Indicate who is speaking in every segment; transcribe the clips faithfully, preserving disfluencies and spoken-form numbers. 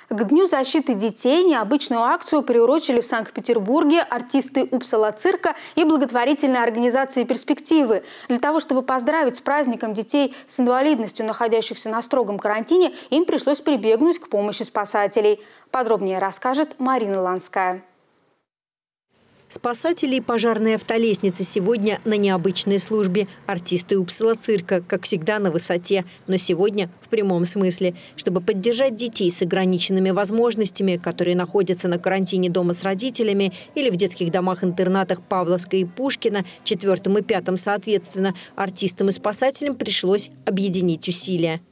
Speaker 1: К Дню защиты детей необычную акцию приурочили в Санкт-Петербурге артисты Упсала-цирка и благотворительной организации «Перспективы». Для того, чтобы поздравить с праздником детей с инвалидностью, находящихся на строгом карантине, им пришлось прибегнуть к помощи спасателей. Подробнее расскажет Марина Ланская.
Speaker 2: Спасатели и пожарные автолестницы сегодня на необычной службе. Артисты Упсала-цирка, как всегда, на высоте, но сегодня в прямом смысле. Чтобы поддержать детей с ограниченными возможностями, которые находятся на карантине дома с родителями или в детских домах-интернатах Павловска и Пушкина, четвертом и пятом соответственно, артистам и спасателям пришлось объединить усилия.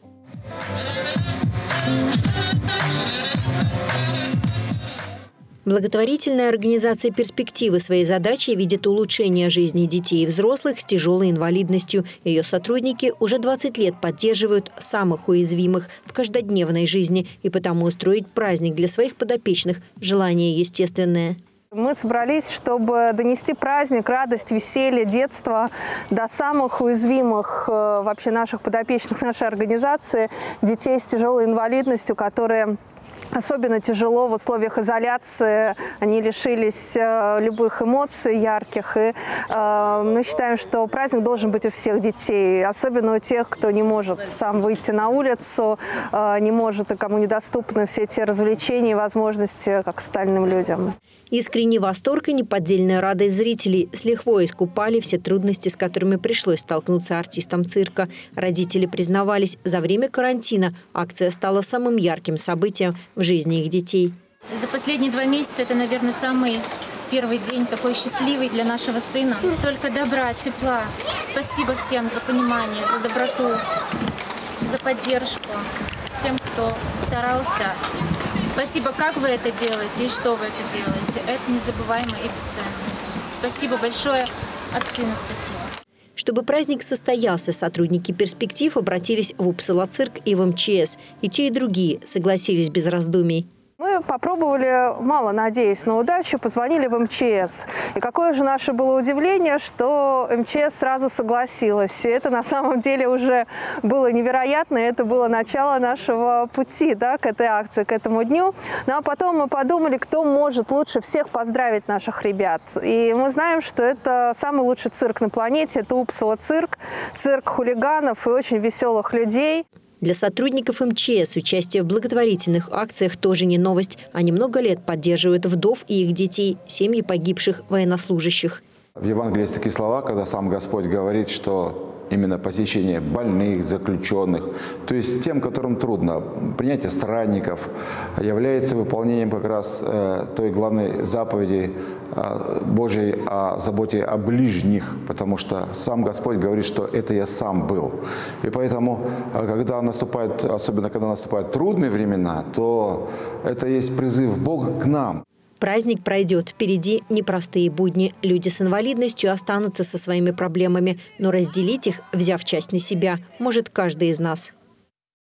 Speaker 2: Благотворительная организация «Перспективы» своей задачей видит улучшение жизни детей и взрослых с тяжелой инвалидностью. Ее сотрудники уже двадцать лет поддерживают самых уязвимых в каждодневной жизни. И потому устроить праздник для своих подопечных – желание естественное.
Speaker 3: Мы собрались, чтобы донести праздник, радость, веселье, детство до самых уязвимых вообще наших подопечных, нашей организации, детей с тяжелой инвалидностью, которые особенно тяжело в условиях изоляции, они лишились э, любых эмоций ярких. И э, мы считаем, что праздник должен быть у всех детей, особенно у тех, кто не может сам выйти на улицу, э, не может и кому недоступны все те развлечения и возможности, как остальным людям.
Speaker 2: Искренний восторг и неподдельная радость зрителей с лихвой искупали все трудности, с которыми пришлось столкнуться артистам цирка. Родители признавались, за время карантина акция стала самым ярким событием в жизни их детей.
Speaker 4: За последние два месяца это, наверное, самый первый день такой счастливый для нашего сына. Столько добра, тепла. Спасибо всем за понимание, за доброту, за поддержку. Всем, кто старался. Спасибо, как вы это делаете и что вы это делаете. Это незабываемо и бесценно. Спасибо большое. От сына спасибо.
Speaker 2: Чтобы праздник состоялся, сотрудники «Перспектив» обратились в Упсала-цирк и в эм че эс. И те, и другие согласились без раздумий.
Speaker 3: Мы попробовали, мало надеясь на удачу, позвонили в эм че эс. И какое же наше было удивление, что эм че эс сразу согласилась. И это на самом деле уже было невероятно. Это было начало нашего пути, да, к этой акции, к этому дню. Ну а потом мы подумали, кто может лучше всех поздравить наших ребят. И мы знаем, что это самый лучший цирк на планете. Это Упсала-цирк, цирк хулиганов и очень веселых людей.
Speaker 2: Для сотрудников эм че эс участие в благотворительных акциях тоже не новость. Они много лет поддерживают вдов и их детей, семьи погибших военнослужащих.
Speaker 5: В Евангелии есть такие слова, когда сам Господь говорит, что именно посещение больных, заключенных, то есть тем, которым трудно, принятие странников, является выполнением как раз э, той главной заповеди э, Божьей о заботе о ближних, потому что сам Господь говорит, что это я сам был. И поэтому, когда наступает, особенно когда наступают трудные времена, то это есть призыв Бога к нам.
Speaker 2: Праздник пройдет. Впереди непростые будни. Люди с инвалидностью останутся со своими проблемами. Но разделить их, взяв часть на себя, может каждый из нас.